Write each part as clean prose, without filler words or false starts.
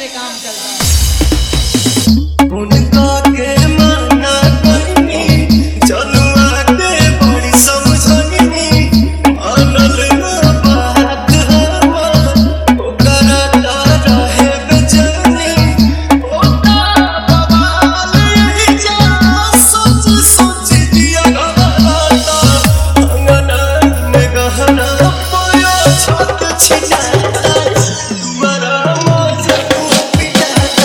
से काम चलता है। उनका के माना कोई चलुआ के बड़ी समझनी मानल ना बात हवा ओकरा तारा है बेचैनी ओता बवाल यही जा सोच सोच दिया रहता अंगना में गहना पाया छत छिजाता तुम्हारा मौज पिटाता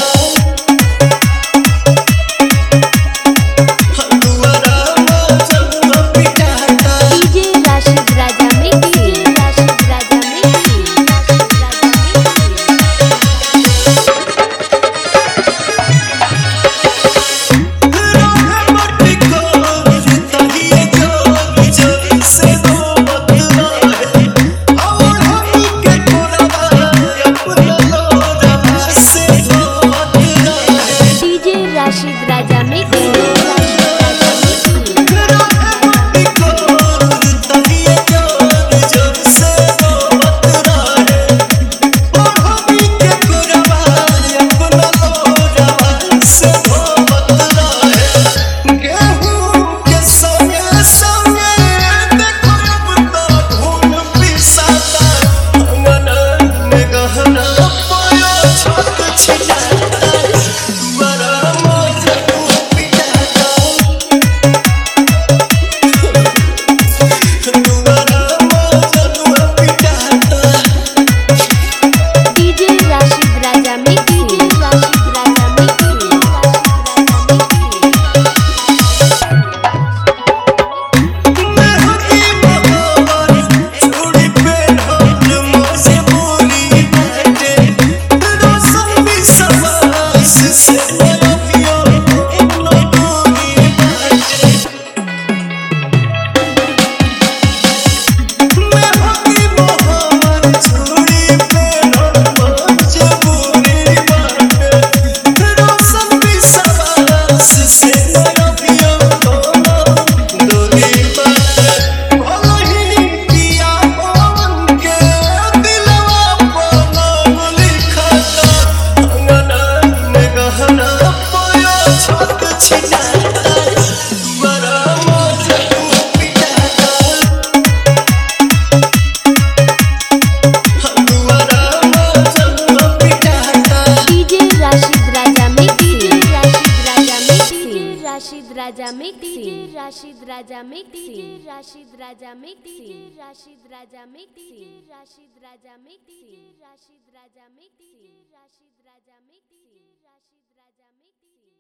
Raja mixing. Rashid Raja mixing. Rashid Raja mixing. Rashid Raja mixing. Rashid Raja mixing. Rashid Raja mixing. Rashid Raja mixing. Rashid Raja mixing.